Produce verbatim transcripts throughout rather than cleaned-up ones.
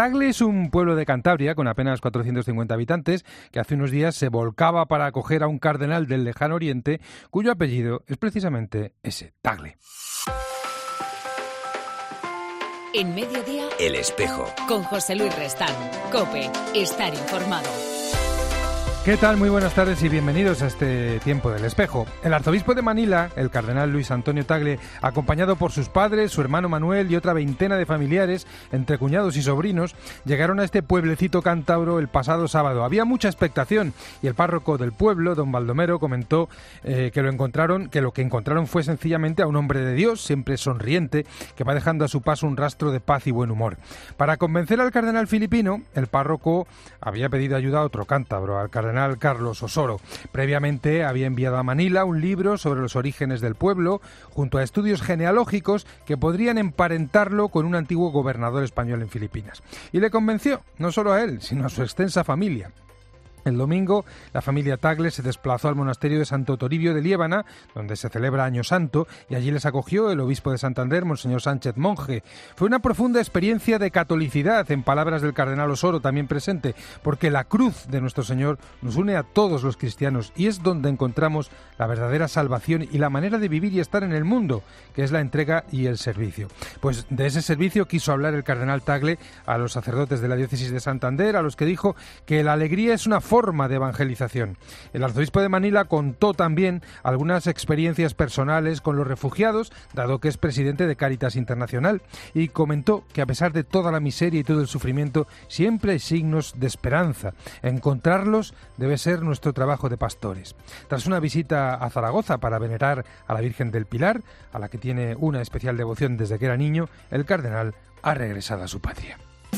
Tagle es un pueblo de Cantabria con apenas cuatrocientos cincuenta habitantes que hace unos días se volcaba para acoger a un cardenal del lejano oriente cuyo apellido es precisamente ese, Tagle. En Mediodía, El Espejo. Con José Luis Restán. COPE. Estar informado. ¿Qué tal? Muy buenas tardes y bienvenidos a este tiempo del espejo. El arzobispo de Manila, el cardenal Luis Antonio Tagle, acompañado por sus padres, su hermano Manuel y otra veintena de familiares, entre cuñados y sobrinos, llegaron a este pueblecito cántabro el pasado sábado. Había mucha expectación y el párroco del pueblo, don Baldomero, comentó eh, que lo encontraron, que lo que encontraron fue sencillamente a un hombre de Dios, siempre sonriente, que va dejando a su paso un rastro de paz y buen humor. Para convencer al cardenal filipino, el párroco había pedido ayuda a otro cántabro, al cardenal Carlos Osoro. Previamente había enviado a Manila un libro sobre los orígenes del pueblo, junto a estudios genealógicos que podrían emparentarlo con un antiguo gobernador español en Filipinas. Y le convenció, no solo a él, sino a su extensa familia. El domingo, la familia Tagle se desplazó al monasterio de Santo Toribio de Liébana, donde se celebra Año Santo, y allí les acogió el obispo de Santander, Monseñor Sánchez Monje. Fue una profunda experiencia de catolicidad, en palabras del cardenal Osoro, también presente, porque la cruz de nuestro Señor nos une a todos los cristianos y es donde encontramos la verdadera salvación y la manera de vivir y estar en el mundo, que es la entrega y el servicio. Pues de ese servicio quiso hablar el cardenal Tagle a los sacerdotes de la diócesis de Santander, a los que dijo que la alegría es una forma de evangelización. El arzobispo de Manila contó también algunas experiencias personales con los refugiados, dado que es presidente de Cáritas Internacional, y comentó que a pesar de toda la miseria y todo el sufrimiento, siempre hay signos de esperanza. Encontrarlos debe ser nuestro trabajo de pastores. Tras una visita a Zaragoza para venerar a la Virgen del Pilar, a la que tiene una especial devoción desde que era niño, el cardenal ha regresado a su patria.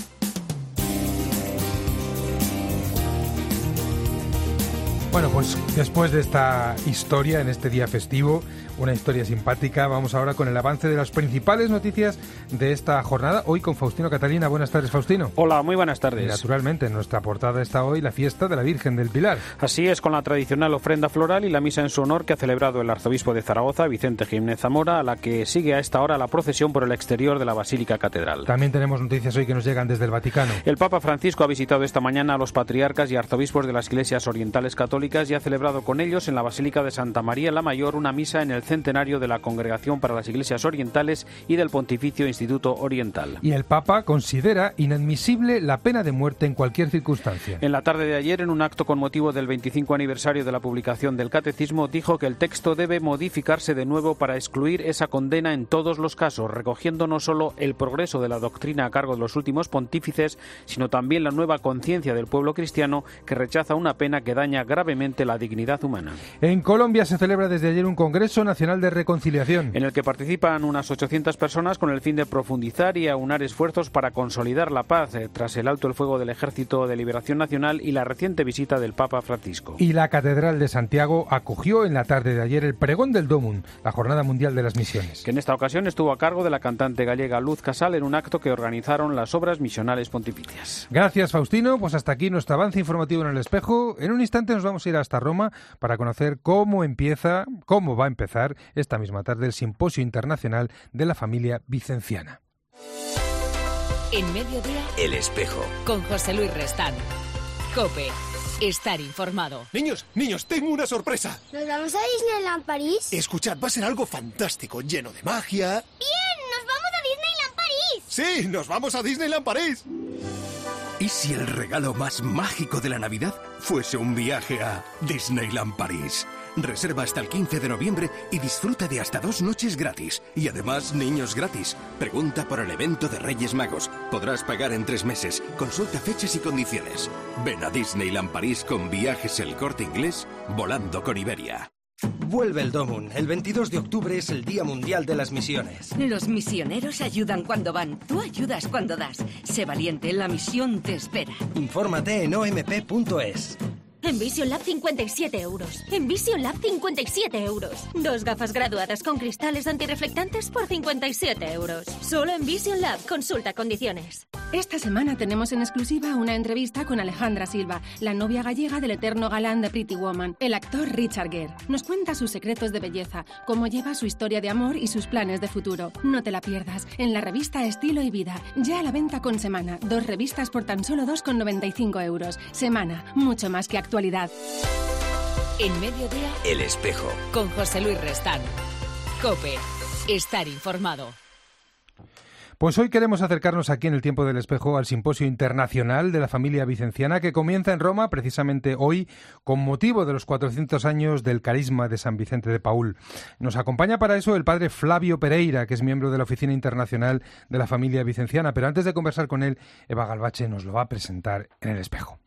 Bueno, pues después de esta historia, en este día festivo, una historia simpática, vamos ahora con el avance de las principales noticias de esta jornada, hoy con Faustino Catalina. Buenas tardes, Faustino. Hola, muy buenas tardes. Y naturalmente, en nuestra portada está hoy la fiesta de la Virgen del Pilar. Así es, con la tradicional ofrenda floral y la misa en su honor que ha celebrado el arzobispo de Zaragoza, Vicente Jiménez Zamora, a la que sigue a esta hora la procesión por el exterior de la Basílica Catedral. También tenemos noticias hoy que nos llegan desde el Vaticano. El Papa Francisco ha visitado esta mañana a los patriarcas y arzobispos de las iglesias orientales católicas y ha celebrado con ellos en la Basílica de Santa María la Mayor una misa en el centenario de la Congregación para las Iglesias Orientales y del Pontificio Instituto Oriental. Y el Papa considera inadmisible la pena de muerte en cualquier circunstancia. En la tarde de ayer, en un acto con motivo del veinticinco aniversario de la publicación del Catecismo, dijo que el texto debe modificarse de nuevo para excluir esa condena en todos los casos, recogiendo no solo el progreso de la doctrina a cargo de los últimos pontífices, sino también la nueva conciencia del pueblo cristiano que rechaza una pena que daña gravemente la dignidad humana. En Colombia se celebra desde ayer un Congreso Nacional de Reconciliación, en el que participan unas ochocientas personas con el fin de profundizar y aunar esfuerzos para consolidar la paz eh, tras el alto el fuego del Ejército de Liberación Nacional y la reciente visita del Papa Francisco. Y la Catedral de Santiago acogió en la tarde de ayer el pregón del Domum, la Jornada Mundial de las Misiones, que en esta ocasión estuvo a cargo de la cantante gallega Luz Casal en un acto que organizaron las Obras Misionales Pontificias. Gracias, Faustino. Pues hasta aquí nuestro avance informativo en El Espejo. En un instante nos vamos a ir hasta Roma para conocer cómo empieza, cómo va a empezar esta misma tarde el Simposio Internacional de la Familia Vicenciana. En Mediodía, El Espejo. Con José Luis Restán. COPE. Estar informado. Niños, niños, tengo una sorpresa. ¿Nos vamos a Disneyland París? Escuchad, va a ser algo fantástico, lleno de magia. ¡Bien! ¡Nos vamos a Disneyland París! Sí, nos vamos a Disneyland París. ¿Y si el regalo más mágico de la Navidad fuese un viaje a Disneyland París? Reserva hasta el quince de noviembre y disfruta de hasta dos noches gratis. Y además, niños gratis. Pregunta por el evento de Reyes Magos. Podrás pagar en tres meses. Consulta fechas y condiciones. Ven a Disneyland París con Viajes El Corte Inglés, volando con Iberia. Vuelve el Domum. El veintidós de octubre es el Día Mundial de las Misiones. Los misioneros ayudan cuando van. Tú ayudas cuando das. Sé valiente, la misión te espera. Infórmate en o m p punto es. En Vision Lab cincuenta y siete euros. En Vision Lab cincuenta y siete euros. Dos gafas graduadas con cristales antirreflectantes por cincuenta y siete euros. Solo en Vision Lab. Consulta condiciones. Esta semana tenemos en exclusiva una entrevista con Alejandra Silva, la novia gallega del eterno galán de Pretty Woman, el actor Richard Gere. Nos cuenta sus secretos de belleza, cómo lleva su historia de amor y sus planes de futuro. No te la pierdas, en la revista Estilo y Vida, ya a la venta con Semana. Dos revistas por tan solo dos con noventa y cinco euros. Semana, mucho más que actualidad. En Mediodía, El Espejo, con José Luis Restán. COPE, estar informado. Pues hoy queremos acercarnos aquí en el Tiempo del Espejo al Simposio Internacional de la Familia Vicenciana, que comienza en Roma precisamente hoy con motivo de los cuatrocientos años del carisma de San Vicente de Paúl. Nos acompaña para eso el padre Flavio Pereira, que es miembro de la Oficina Internacional de la Familia Vicenciana, pero antes de conversar con él, Eva Galvache nos lo va a presentar en el Espejo.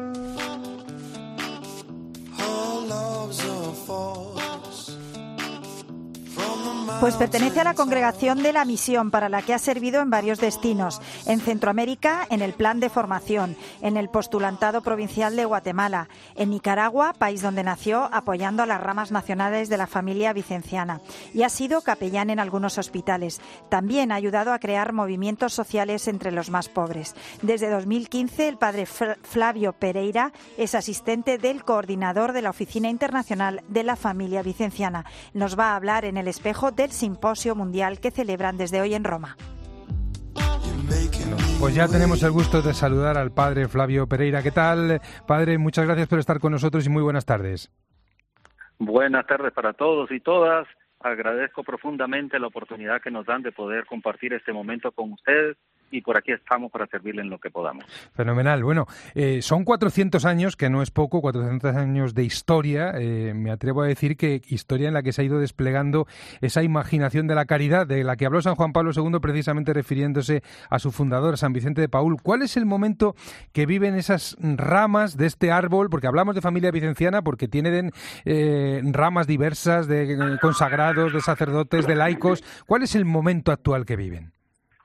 Pues pertenece a la Congregación de la Misión, para la que ha servido en varios destinos. En Centroamérica, en el Plan de Formación, en el Postulantado Provincial de Guatemala, en Nicaragua, país donde nació, apoyando a las ramas nacionales de la familia vicenciana. Y ha sido capellán en algunos hospitales. También ha ayudado a crear movimientos sociales entre los más pobres. Desde dos mil quince, el padre Flavio Pereira es asistente del coordinador de la Oficina Internacional de la Familia Vicenciana. Nos va a hablar en el Espejo del Simposio Mundial que celebran desde hoy en Roma. Pues ya tenemos el gusto de saludar al padre Flavio Pereira. ¿Qué tal, padre? Muchas gracias por estar con nosotros y muy buenas tardes. Buenas tardes para todos y todas. Agradezco profundamente la oportunidad que nos dan de poder compartir este momento con ustedes. Y por aquí estamos para servirle en lo que podamos. Fenomenal. Bueno, eh, son cuatrocientos años, que no es poco, cuatrocientos años de historia. Eh, me atrevo a decir que historia en la que se ha ido desplegando esa imaginación de la caridad, de la que habló San Juan Pablo segundo, precisamente refiriéndose a su fundador, San Vicente de Paúl. ¿Cuál es el momento que viven esas ramas de este árbol? Porque hablamos de familia vicenciana, porque tienen eh, ramas diversas de consagrados, de sacerdotes, de laicos. ¿Cuál es el momento actual que viven?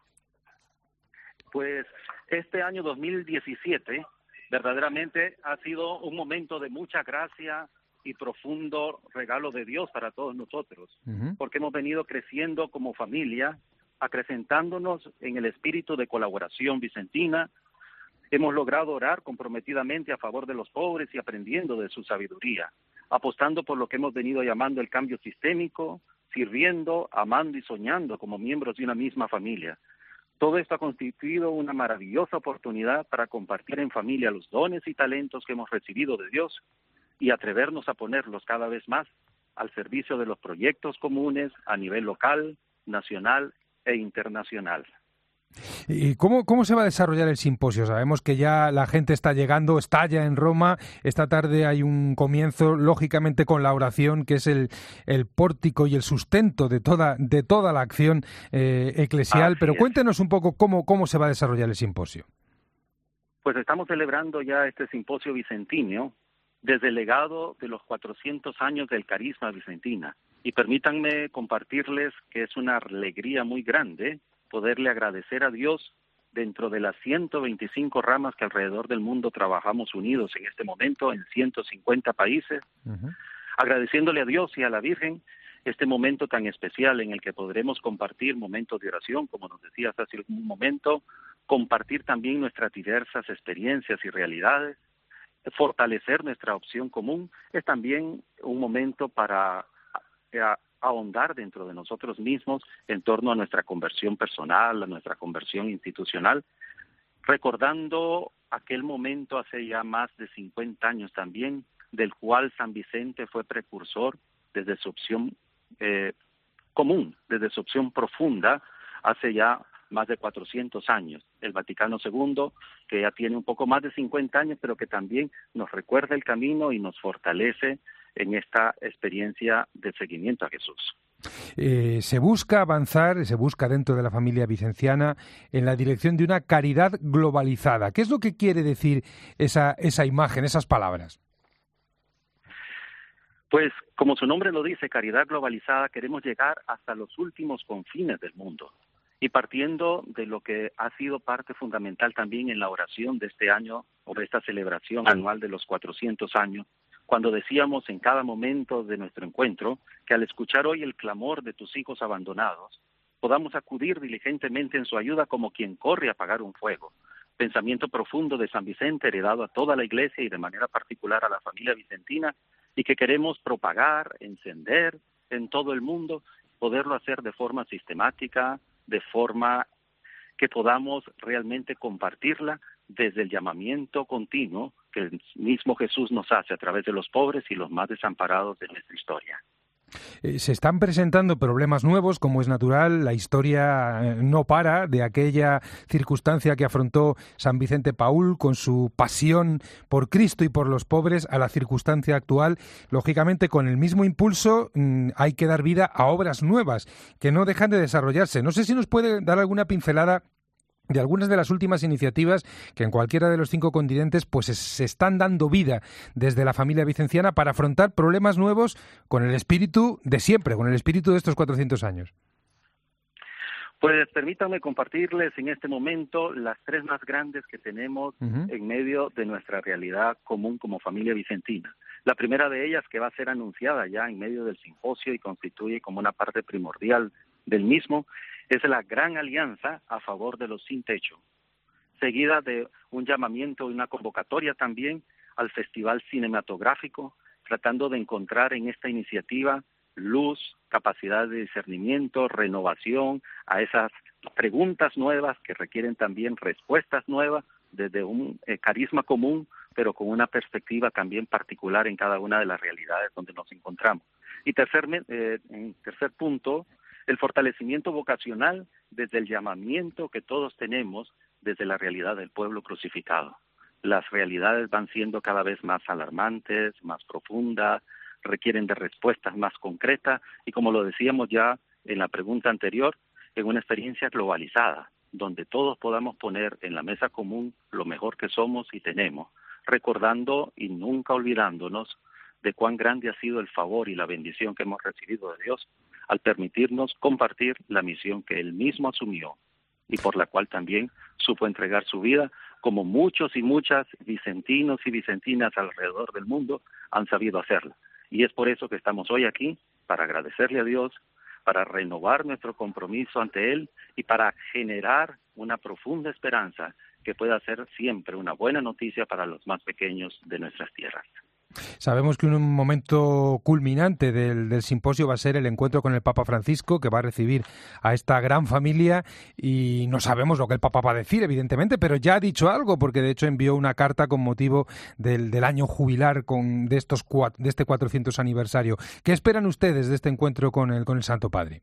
Pues este año dos mil diecisiete verdaderamente ha sido un momento de mucha gracia y profundo regalo de Dios para todos nosotros, uh-huh. porque hemos venido creciendo como familia, acrecentándonos en el espíritu de colaboración vicentina. Hemos logrado orar comprometidamente a favor de los pobres y aprendiendo de su sabiduría, apostando por lo que hemos venido llamando el cambio sistémico, sirviendo, amando y soñando como miembros de una misma familia. Todo esto ha constituido una maravillosa oportunidad para compartir en familia los dones y talentos que hemos recibido de Dios y atrevernos a ponerlos cada vez más al servicio de los proyectos comunes a nivel local, nacional e internacional. ¿Y cómo, cómo se va a desarrollar el simposio? Sabemos que ya la gente está llegando, está ya en Roma. Esta tarde hay un comienzo, lógicamente, con la oración, que es el, el pórtico y el sustento de toda, de toda la acción eh, eclesial. Así Pero es. Cuéntenos un poco cómo, cómo se va a desarrollar el simposio. Pues estamos celebrando ya este simposio vicentino desde el legado de los cuatrocientos años del carisma vicentina. Y permítanme compartirles que es una alegría muy grande poderle agradecer a Dios dentro de las ciento veinticinco ramas que alrededor del mundo trabajamos unidos en este momento en ciento cincuenta países, uh-huh. agradeciéndole a Dios y a la Virgen este momento tan especial en el que podremos compartir momentos de oración, como nos decías hace un momento, compartir también nuestras diversas experiencias y realidades, fortalecer nuestra opción común. Es también un momento para a, ahondar dentro de nosotros mismos en torno a nuestra conversión personal, a nuestra conversión institucional, recordando aquel momento hace ya más de cincuenta años también, del cual San Vicente fue precursor desde su opción eh, común, desde su opción profunda, hace ya más de cuatrocientos años. El Vaticano segundo, que ya tiene un poco más de cincuenta años, pero que también nos recuerda el camino y nos fortalece en esta experiencia de seguimiento a Jesús. Eh, se busca avanzar, se busca dentro de la familia vicenciana en la dirección de una caridad globalizada. ¿Qué es lo que quiere decir esa, esa imagen, esas palabras? Pues, como su nombre lo dice, caridad globalizada, queremos llegar hasta los últimos confines del mundo. Y partiendo de lo que ha sido parte fundamental también en la oración de este año, o de esta celebración anual de los cuatrocientos años, cuando decíamos en cada momento de nuestro encuentro que al escuchar hoy el clamor de tus hijos abandonados, podamos acudir diligentemente en su ayuda como quien corre a apagar un fuego. Pensamiento profundo de San Vicente, heredado a toda la Iglesia y de manera particular a la familia vicentina, y que queremos propagar, encender en todo el mundo, poderlo hacer de forma sistemática, de forma que podamos realmente compartirla desde el llamamiento continuo que el mismo Jesús nos hace a través de los pobres y los más desamparados de nuestra historia. Eh, se están presentando problemas nuevos, como es natural. La historia eh, no para de aquella circunstancia que afrontó San Vicente Paúl con su pasión por Cristo y por los pobres a la circunstancia actual. Lógicamente, con el mismo impulso mmm, hay que dar vida a obras nuevas que no dejan de desarrollarse. No sé si nos puede dar alguna pincelada de algunas de las últimas iniciativas que en cualquiera de los cinco continentes pues se están dando vida desde la familia vicenciana para afrontar problemas nuevos con el espíritu de siempre, con el espíritu de estos cuatrocientos años. Pues permítanme compartirles en este momento las tres más grandes que tenemos uh-huh. en medio de nuestra realidad común como familia vicentina. La primera de ellas, que va a ser anunciada ya en medio del simposio y constituye como una parte primordial del mismo, es la gran alianza a favor de los sin techo, seguida de un llamamiento y una convocatoria también al Festival Cinematográfico, tratando de encontrar en esta iniciativa luz, capacidad de discernimiento, renovación a esas preguntas nuevas que requieren también respuestas nuevas desde un eh, carisma común, pero con una perspectiva también particular en cada una de las realidades donde nos encontramos. Y tercer, eh, en tercer punto, el fortalecimiento vocacional desde el llamamiento que todos tenemos desde la realidad del pueblo crucificado. Las realidades van siendo cada vez más alarmantes, más profundas, requieren de respuestas más concretas y, como lo decíamos ya en la pregunta anterior, en una experiencia globalizada, donde todos podamos poner en la mesa común lo mejor que somos y tenemos, recordando y nunca olvidándonos de cuán grande ha sido el favor y la bendición que hemos recibido de Dios al permitirnos compartir la misión que Él mismo asumió y por la cual también supo entregar su vida, como muchos y muchas vicentinos y vicentinas alrededor del mundo han sabido hacerlo. Y es por eso que estamos hoy aquí, para agradecerle a Dios, para renovar nuestro compromiso ante Él y para generar una profunda esperanza que pueda ser siempre una buena noticia para los más pequeños de nuestras tierras. Sabemos que un momento culminante del, del simposio va a ser el encuentro con el Papa Francisco, que va a recibir a esta gran familia, y no sabemos lo que el Papa va a decir, evidentemente, pero ya ha dicho algo, porque de hecho envió una carta con motivo del, del año jubilar con, de, estos, de este cuatrocientos aniversario. ¿Qué esperan ustedes de este encuentro con el, con el Santo Padre?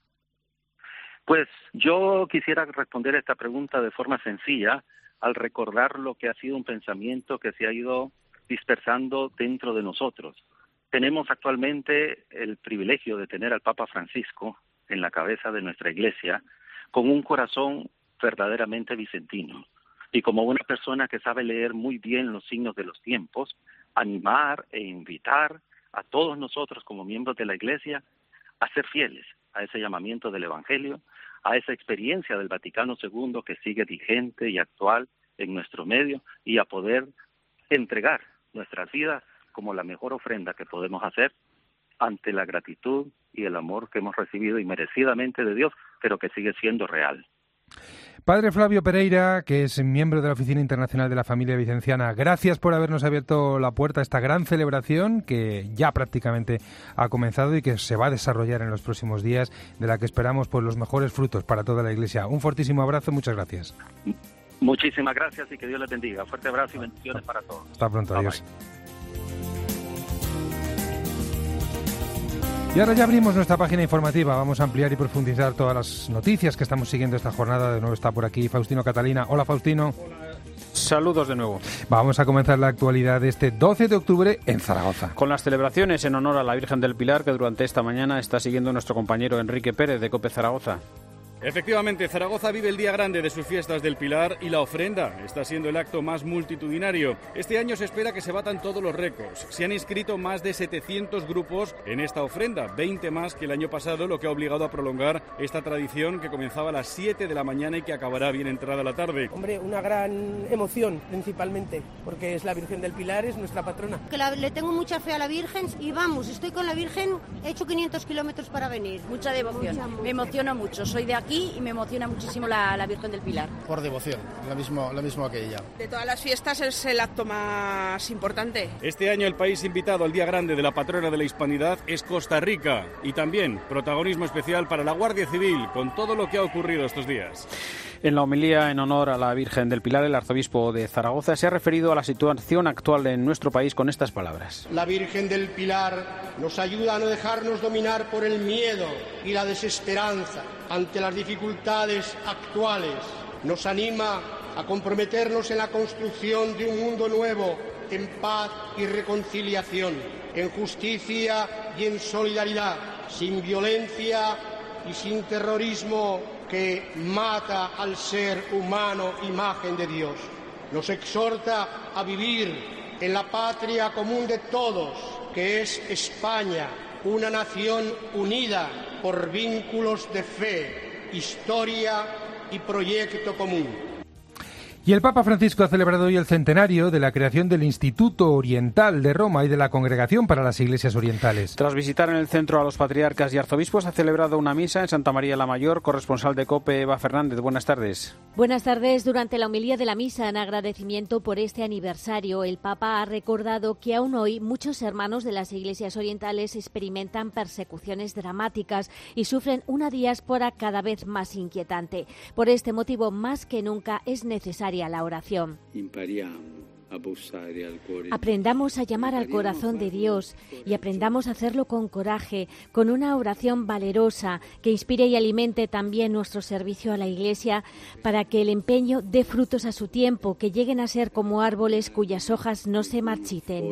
Pues yo quisiera responder a esta pregunta de forma sencilla, al recordar lo que ha sido un pensamiento que se ha ido dispersando dentro de nosotros. Tenemos actualmente el privilegio de tener al Papa Francisco en la cabeza de nuestra Iglesia con un corazón verdaderamente vicentino y como una persona que sabe leer muy bien los signos de los tiempos, animar e invitar a todos nosotros como miembros de la Iglesia a ser fieles a ese llamamiento del Evangelio, a esa experiencia del Vaticano segundo que sigue vigente y actual en nuestro medio y a poder entregar nuestras vidas como la mejor ofrenda que podemos hacer ante la gratitud y el amor que hemos recibido inmerecidamente de Dios, pero que sigue siendo real. Padre Flavio Pereira, que es miembro de la Oficina Internacional de la Familia Vicenciana, gracias por habernos abierto la puerta a esta gran celebración que ya prácticamente ha comenzado y que se va a desarrollar en los próximos días, de la que esperamos pues los mejores frutos para toda la Iglesia. Un fortísimo abrazo, muchas gracias. Muchísimas gracias y que Dios les bendiga. Fuerte abrazo y bendiciones para todos. Hasta pronto, bye, adiós. Bye. Y ahora ya abrimos nuestra página informativa. Vamos a ampliar y profundizar todas las noticias que estamos siguiendo esta jornada. De nuevo está por aquí Faustino Catalina. Hola, Faustino. Hola. Saludos de nuevo. Vamos a comenzar la actualidad de este doce de octubre en Zaragoza. Con las celebraciones en honor a la Virgen del Pilar que durante esta mañana está siguiendo nuestro compañero Enrique Pérez de COPE Zaragoza. Efectivamente, Zaragoza vive el día grande de sus fiestas del Pilar y la ofrenda está siendo el acto más multitudinario. Este año se espera que se batan todos los récords. Se han inscrito más de setecientos grupos en esta ofrenda, veinte más que el año pasado, lo que ha obligado a prolongar esta tradición que comenzaba a las siete de la mañana y que acabará bien entrada la tarde. Hombre, una gran emoción principalmente, porque es la Virgen del Pilar, es nuestra patrona. Que la, le tengo mucha fe a la Virgen y vamos, estoy con la Virgen, he hecho quinientos kilómetros para venir. Mucha devoción, mucha, mucha. Me emociona mucho, soy de aquí y me emociona muchísimo la, la Virgen del Pilar. Por devoción, lo mismo, lo mismo que ella. De todas las fiestas es el acto más importante. Este año el país invitado al día grande de la patrona de la Hispanidad es Costa Rica y también protagonismo especial para la Guardia Civil con todo lo que ha ocurrido estos días. En la homilía en honor a la Virgen del Pilar, el arzobispo de Zaragoza se ha referido a la situación actual en nuestro país con estas palabras. La Virgen del Pilar nos ayuda a no dejarnos dominar por el miedo y la desesperanza ante las dificultades actuales. Nos anima a comprometernos en la construcción de un mundo nuevo, en paz y reconciliación, en justicia y en solidaridad, sin violencia y sin terrorismo que mata al ser humano, imagen de Dios. Nos exhorta a vivir en la patria común de todos, que es España, una nación unida por vínculos de fe, historia y proyecto común. Y el Papa Francisco ha celebrado hoy el centenario de la creación del Instituto Oriental de Roma y de la Congregación para las Iglesias Orientales. Tras visitar en el centro a los patriarcas y arzobispos, ha celebrado una misa en Santa María la Mayor. Corresponsal de COPE, Eva Fernández, buenas tardes. Buenas tardes. Durante la homilía de la misa, en agradecimiento por este aniversario, el Papa ha recordado que aún hoy muchos hermanos de las Iglesias Orientales experimentan persecuciones dramáticas y sufren una diáspora cada vez más inquietante. Por este motivo, más que nunca, es necesaria a la oración. Aprendamos a llamar al corazón de Dios y aprendamos a hacerlo con coraje, con una oración valerosa que inspire y alimente también nuestro servicio a la Iglesia para que el empeño dé frutos a su tiempo, que lleguen a ser como árboles cuyas hojas no se marchiten.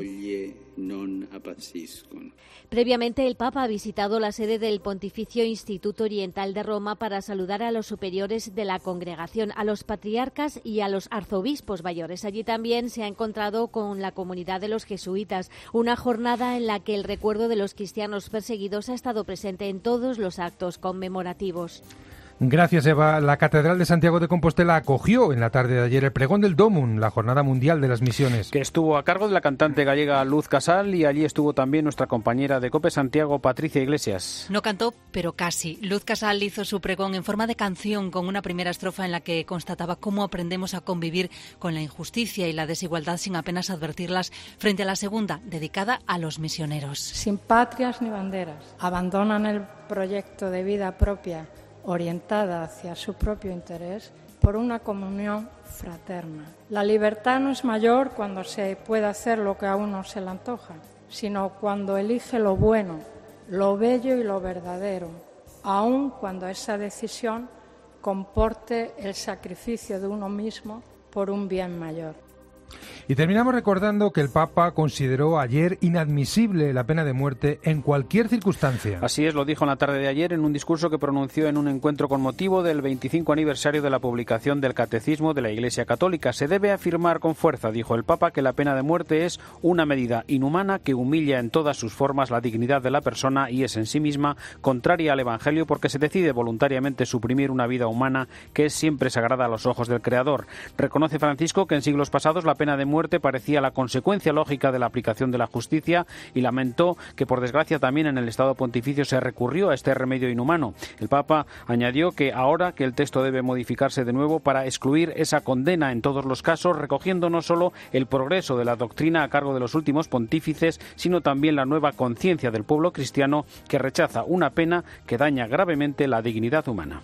Previamente, el Papa ha visitado la sede del Pontificio Instituto Oriental de Roma para saludar a los superiores de la congregación, a los patriarcas y a los arzobispos mayores. Allí también se ha encontrado con la comunidad de los jesuitas, una jornada en la que el recuerdo de los cristianos perseguidos ha estado presente en todos los actos conmemorativos. Gracias, Eva. La Catedral de Santiago de Compostela acogió en la tarde de ayer el pregón del Dómun, la Jornada Mundial de las Misiones, que estuvo a cargo de la cantante gallega Luz Casal, y allí estuvo también nuestra compañera de COPE Santiago, Patricia Iglesias. No cantó, pero casi. Luz Casal hizo su pregón en forma de canción, con una primera estrofa en la que constataba cómo aprendemos a convivir con la injusticia y la desigualdad sin apenas advertirlas, frente a la segunda, dedicada a los misioneros. Sin patrias ni banderas, abandonan el proyecto de vida propia orientada hacia su propio interés por una comunión fraterna. La libertad no es mayor cuando se puede hacer lo que a uno se le antoja, sino cuando elige lo bueno, lo bello y lo verdadero, aun cuando esa decisión comporte el sacrificio de uno mismo por un bien mayor. Y terminamos recordando que el Papa consideró ayer inadmisible la pena de muerte en cualquier circunstancia. Así es, lo dijo en la tarde de ayer en un discurso que pronunció en un encuentro con motivo del veinticinco aniversario de la publicación del Catecismo de la Iglesia Católica. Se debe afirmar con fuerza, dijo el Papa, que la pena de muerte es una medida inhumana que humilla en todas sus formas la dignidad de la persona y es en sí misma contraria al Evangelio, porque se decide voluntariamente suprimir una vida humana que es siempre sagrada a los ojos del Creador. Reconoce Francisco que en siglos pasados la pena de muerte parecía la consecuencia lógica de la aplicación de la justicia y lamentó que por desgracia también en el Estado Pontificio se recurrió a este remedio inhumano. El Papa añadió que ahora que el texto debe modificarse de nuevo para excluir esa condena en todos los casos, recogiendo no solo el progreso de la doctrina a cargo de los últimos pontífices, sino también la nueva conciencia del pueblo cristiano que rechaza una pena que daña gravemente la dignidad humana.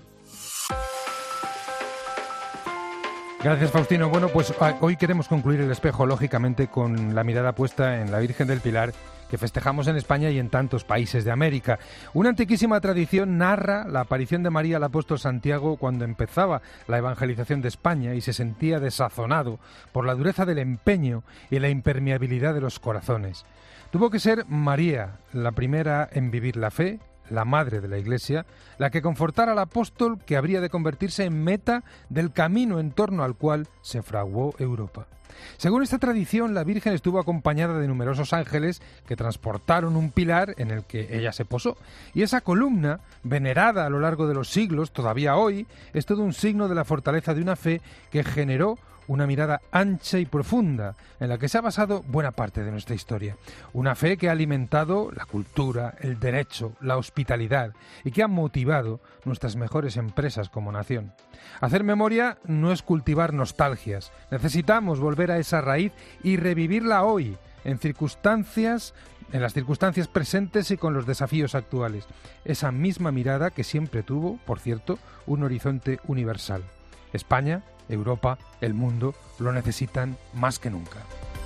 Gracias, Faustino. Bueno, pues hoy queremos concluir el espejo, lógicamente, con la mirada puesta en la Virgen del Pilar, que festejamos en España y en tantos países de América. Una antiquísima tradición narra la aparición de María al apóstol Santiago cuando empezaba la evangelización de España y se sentía desazonado por la dureza del empeño y la impermeabilidad de los corazones. Tuvo que ser María la primera en vivir la fe, la madre de la Iglesia, la que confortara al apóstol que habría de convertirse en meta del camino en torno al cual se fraguó Europa. Según esta tradición, la Virgen estuvo acompañada de numerosos ángeles que transportaron un pilar en el que ella se posó. Y esa columna, venerada a lo largo de los siglos, todavía hoy, es todo un signo de la fortaleza de una fe que generó una mirada ancha y profunda en la que se ha basado buena parte de nuestra historia. Una fe que ha alimentado la cultura, el derecho, la hospitalidad y que ha motivado nuestras mejores empresas como nación. Hacer memoria no es cultivar nostalgias. Necesitamos volver a esa raíz y revivirla hoy, en circunstancias, en las circunstancias presentes y con los desafíos actuales. Esa misma mirada que siempre tuvo, por cierto, un horizonte universal. España, Europa, el mundo, lo necesitan más que nunca.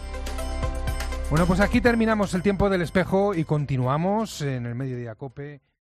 Bueno, pues aquí terminamos el tiempo del espejo y continuamos en el Mediodía COPE.